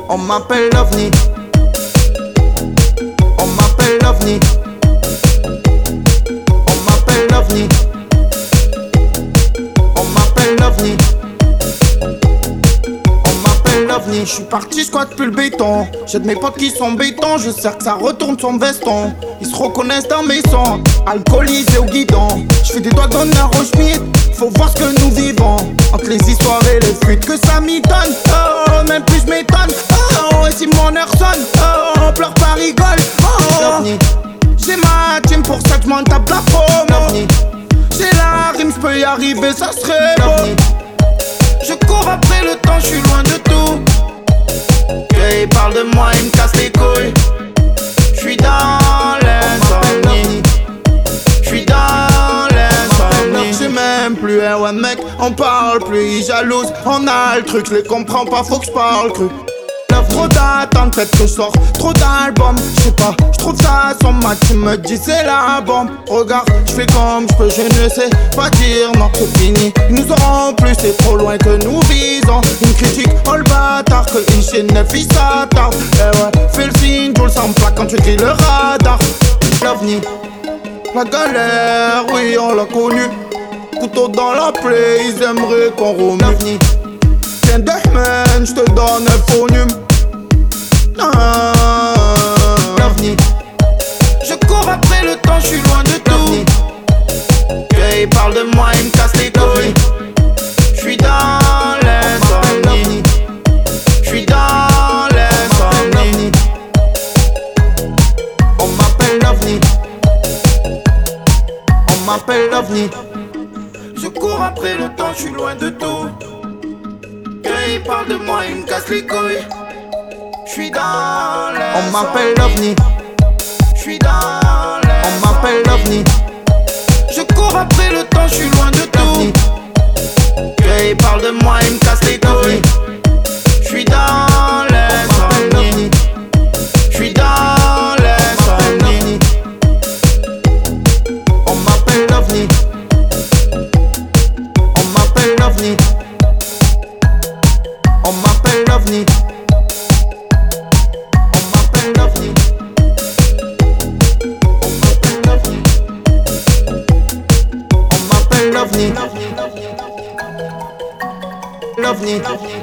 On m'appelle l'OVNI. On m'appelle l'OVNI. On m'appelle l'OVNI. On m'appelle l'OVNI. On m'appelle l'OVNI. J'suis parti, j'squatte plus le béton. J'ai de mes potes qui sont béton. Je sais que ça retourne son veston. Ils se reconnaissent dans mes sons. Alcoolisé au guidon. J'fais des doigts d'honneur au schmitt. Faut voir ce que nous vivons. Entre les histoires et les fuites que ça m'y donne. Oh, même plus j'm'étonne. Oh, et si mon heure sonne. Oh, on pleure pas rigole. Oh, j'ai ma team pour ça que j'm'en tape la promo. J'ai la rime, j'peux y arriver, ça serait beau. Je cours après le temps, j'suis loin de tout. Et ils parlent de moi, ils me cassent les couilles. J'suis dans l'insomnie. J'suis dans l'insomnie. J'ai même plus un one mec, on parle plus, ils jalousent. On a le truc, j'les comprends pas, faut que j'parle cru. Trop d'attentes, peut-être que je sors trop d'albums. J'sais pas, j'trouve ça sur ma team me dit c'est la bombe. Regarde, j'fais comme j'peux, je ne sais pas dire non, c'est fini. Ils nous auront plus, c'est trop loin que nous visons. Une critique, oh le bâtard, que une chaîne neuf, il s'attarde. Eh ouais, fais le signe, tout le sang plaque quand tu grilles le radar. L'OVNI, la galère, oui on l'a connu. Couteau dans la plaie, ils aimeraient qu'on remue. L'OVNI, tiens deux semaines, j'te donne un faux nume. L'OVNI, je cours après le temps, j'suis loin de tout. Et ils parlent de moi, ils me cassent les couilles. J'suis dans l'insomnie. J'suis dans l'insomnie. On m'appelle l'OVNI. On m'appelle l'OVNI. Je cours après le temps, j'suis loin de tout. Et ils parlent de moi, ils me cassent les couilles. J'suis dans l'insomnie. On m'appelle l'OVNI. J'suis dans l'insomnie. On m'appelle l'OVNI. Je cours après le temps, j'suis loin de tout. Et ils parlent de moi, ils me cassent les couilles. J'suis dans l'insomnie. J'suis dans l'insomnie. On m'appelle l'OVNI. On m'appelle l'OVNI. On m'appelle l'OVNI. L'OVNI.